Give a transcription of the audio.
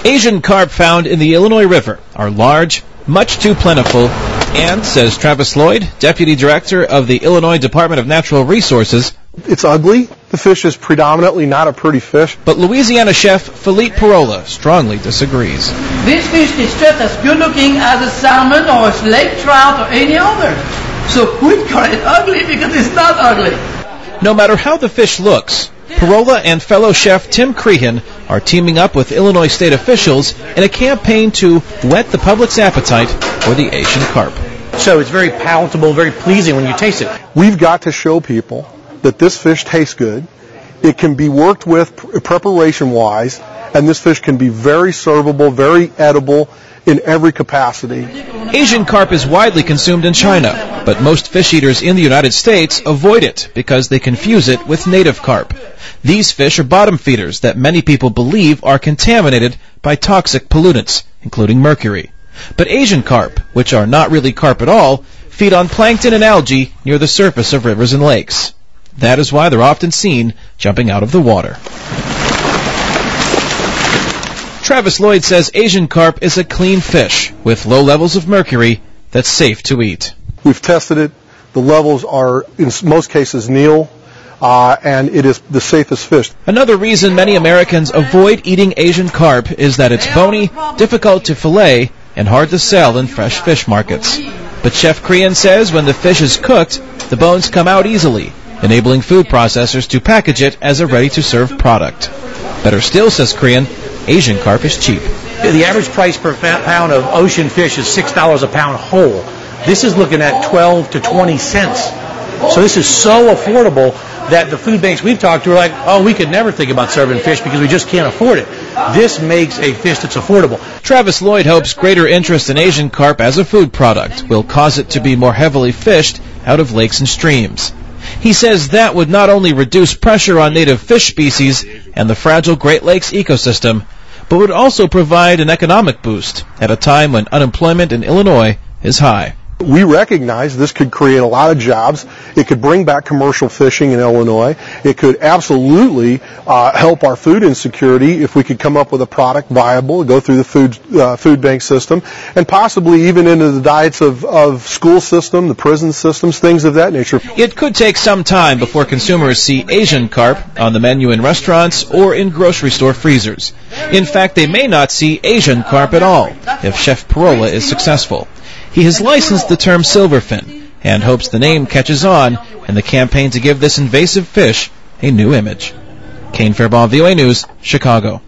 Asian carp found in the Illinois River are large, much too plentiful, and, says Travis Lloyd, Deputy Director of the Illinois Department of Natural Resources, it's ugly. The fish is predominantly not a pretty fish. But Louisiana chef Philippe Parola strongly disagrees. This fish is just as good looking as a salmon or a lake trout or any other. So we call it ugly because it's not ugly. No matter how the fish looks, Parola and fellow chef Tim Crehan are teaming up with Illinois state officials in a campaign to whet the public's appetite for the Asian carp. So it's very palatable, very pleasing when you taste it. We've got to show people that this fish tastes good. It can be worked with preparation-wise, and this fish can be very servable, very edible in every capacity. Asian carp is widely consumed in China, but most fish eaters in the United States avoid it because they confuse it with native carp. These fish are bottom feeders that many people believe are contaminated by toxic pollutants, including mercury. But Asian carp, which are not really carp at all, feed on plankton and algae near the surface of rivers and lakes. That is why they're often seen jumping out of the water. Travis Lloyd says Asian carp is a clean fish with low levels of mercury that's safe to eat. We've tested it. The levels are, in most cases, nil, and it is the safest fish. Another reason many Americans avoid eating Asian carp is that it's bony, difficult to fillet, and hard to sell in fresh fish markets. But Chef Crehan says when the fish is cooked, the bones come out easily, enabling food processors to package it as a ready-to-serve product. Better still, says Crehan, Asian carp is cheap. The average price per pound of ocean fish is $6 a pound whole. This is looking at 12 to 20 cents. So this is so affordable that the food banks we've talked to are like, oh, we could never think about serving fish because we just can't afford it. This makes a fish that's affordable. Travis Lloyd hopes greater interest in Asian carp as a food product will cause it to be more heavily fished out of lakes and streams. He says that would not only reduce pressure on native fish species and the fragile Great Lakes ecosystem, but would also provide an economic boost at a time when unemployment in Illinois is high. We recognize this could create a lot of jobs. It could bring back commercial fishing in Illinois. It could absolutely help our food insecurity if we could come up with a product viable, go through the food bank system, and possibly even into the diets of school system, the prison systems, things of that nature. It could take some time before consumers see Asian carp on the menu in restaurants or in grocery store freezers. In fact, they may not see Asian carp at all if Chef Parola is successful. He has licensed the term silverfin and hopes the name catches on in the campaign to give this invasive fish a new image. Kane Fairbaugh, VOA News, Chicago.